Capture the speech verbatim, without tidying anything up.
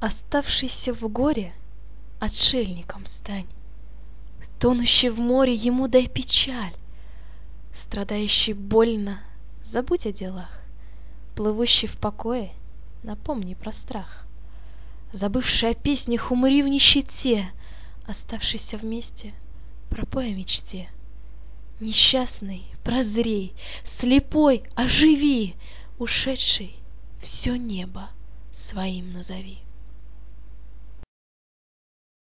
Оставшийся в горе, отшельником стань. Тонущий в море, ему дай печаль. Страдающий больно, забудь о делах. Плывущий в покое, напомни про страх. Забывший о песнях, умри в нищете. Оставшийся вместе, пропой о мечте. Несчастный, прозрей, слепой, оживи! Ушедший, все небо своим назови.